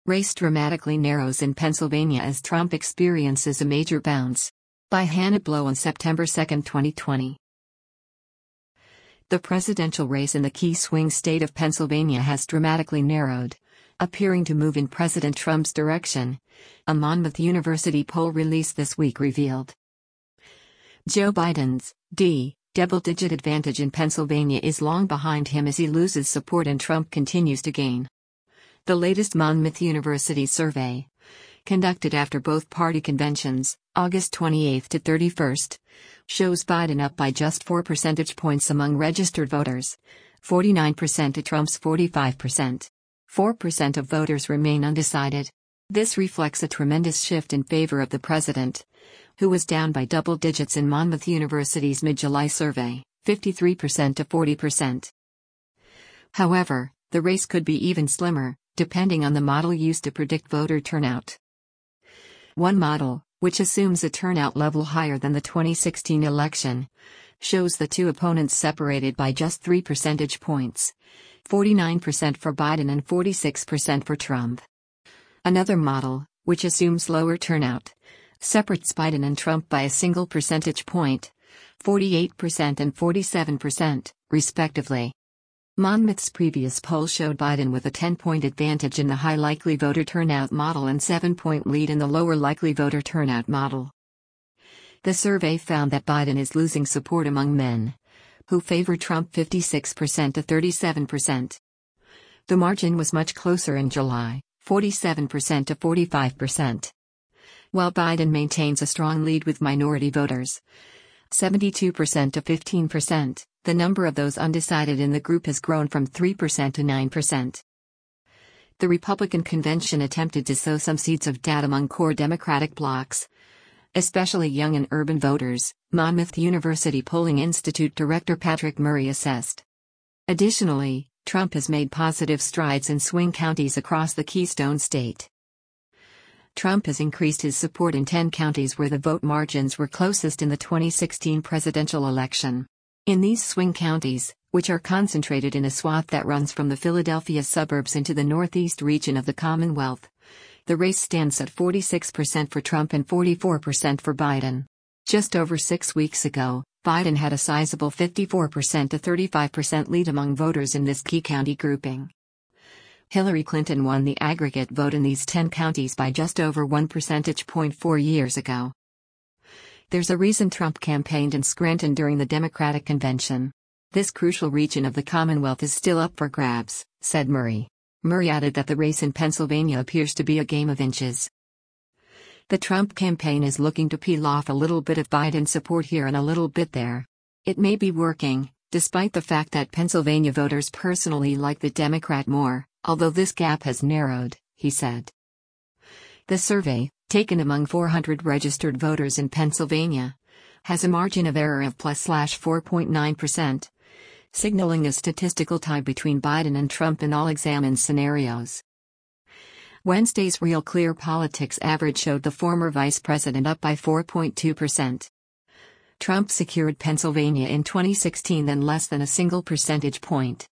Race dramatically narrows in Pennsylvania as Trump experiences a major bounce. By Hannah Blow on September 2, 2020. The presidential race in the key swing state of Pennsylvania has dramatically narrowed, appearing to move in President Trump's direction, a Monmouth University poll released this week revealed. Joe Biden's double-digit advantage in Pennsylvania is long behind him as he loses support and Trump continues to gain. The latest Monmouth University survey, conducted after both party conventions, August 28 to 31, shows Biden up by just 4 percentage points among registered voters, 49% to Trump's 45%. 4% of voters remain undecided. This reflects a tremendous shift in favor of the president, who was down by double digits in Monmouth University's mid-July survey, 53% to 40%. However, the race could be even slimmer, depending on the model used to predict voter turnout. One model, which assumes a turnout level higher than the 2016 election, shows the two opponents separated by just 3 percentage points, 49% for Biden and 46% for Trump. Another model, which assumes lower turnout, separates Biden and Trump by a single percentage point, 48% and 47%, respectively. Monmouth's previous poll showed Biden with a 10-point advantage in the high likely voter turnout model and 7-point lead in the lower likely voter turnout model. The survey found that Biden is losing support among men, who favor Trump 56% to 37%. The margin was much closer in July, 47% to 45%. While Biden maintains a strong lead with minority voters, 72% to 15%, the number of those undecided in the group has grown from 3% to 9%. The Republican convention attempted to sow some seeds of doubt among core Democratic blocs, especially young and urban voters, Monmouth University Polling Institute Director Patrick Murray assessed. Additionally, Trump has made positive strides in swing counties across the Keystone State. Trump has increased his support in 10 counties where the vote margins were closest in the 2016 presidential election. In these swing counties, which are concentrated in a swath that runs from the Philadelphia suburbs into the northeast region of the Commonwealth, the race stands at 46% for Trump and 44% for Biden. Just over 6 weeks ago, Biden had a sizable 54% to 35% lead among voters in this key county grouping. Hillary Clinton won the aggregate vote in these 10 counties by just over 1 percentage point 4 years ago. There's a reason Trump campaigned in Scranton during the Democratic convention. This crucial region of the Commonwealth is still up for grabs, said Murray. Murray added that the race in Pennsylvania appears to be a game of inches. The Trump campaign is looking to peel off a little bit of Biden support here and a little bit there. It may be working, despite the fact that Pennsylvania voters personally like the Democrat more, although this gap has narrowed, he said. The survey, taken among 400 registered voters in Pennsylvania, has a margin of error of +4.9%, signaling a statistical tie between Biden and Trump in all examined scenarios. Wednesday's Real Clear Politics average showed the former vice president up by 4.2%. Trump secured Pennsylvania in 2016 than less than a single percentage point.